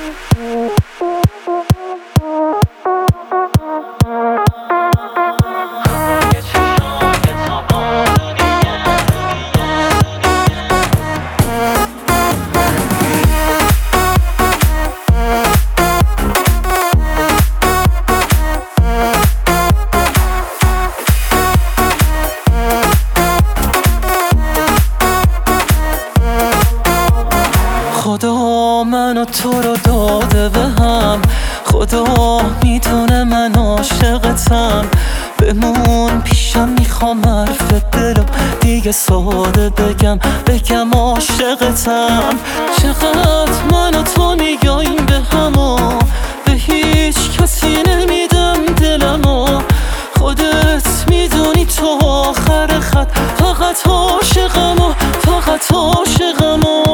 خدا منو تو رو داده به هم، خدا میدونه من عاشقتم. بمون پیشم، میخوام حرف دلو دیگه ساده بگم عاشقتم. چقدر من و تو میگاییم به همو، به هیچ کسی نمیدم دلمو. خودت میدونی تو آخر خط، فقط عاشقمو، فقط عاشقمو.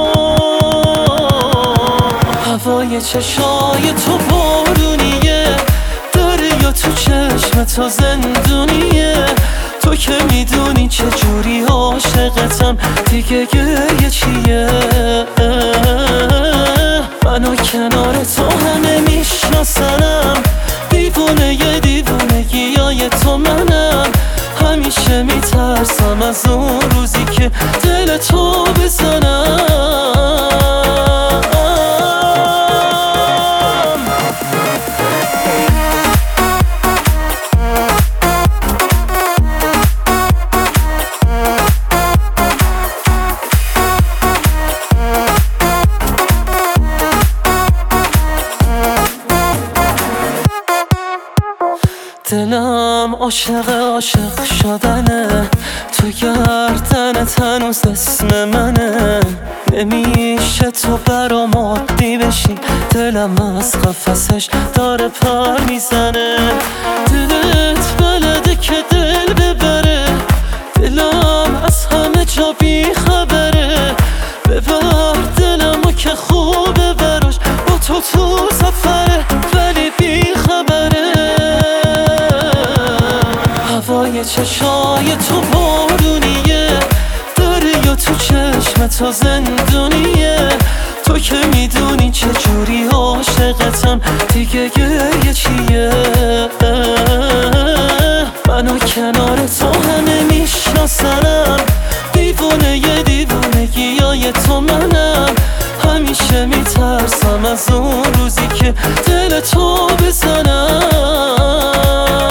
هوای چشای تو بارونیه، دریا تو چشم تو زندونیه. تو که میدونی چجوری عاشقتم، دیگه گریه چیه؟ منو کنار تو همه میشناسنم، دیوونه دیوونگیای تو منم. همیشه میترسم از اون روزی که دل تو بزنم. دلم عاشق شدنه، تو گردنت هنوز اسم منه. نمیشه تو برام عادی بشی، دلم از قفسش داره پر میزنه. دلت بلده که دل ببره، دلم از همه جا بی خبره. ببر دلمو که خوبه براش، با تو سفره ولی بی خبره. هوای چشای تو بارونیه، دریا تو چشم تو زندونیه. تو که میدونی چجوری عاشقتم، دیگه گریه چیه؟ منو کنار تو همه میشناسنم، دیوونه دیوونگیای تو منم. همیشه میترسم از اون روزی که دل تو بزنم.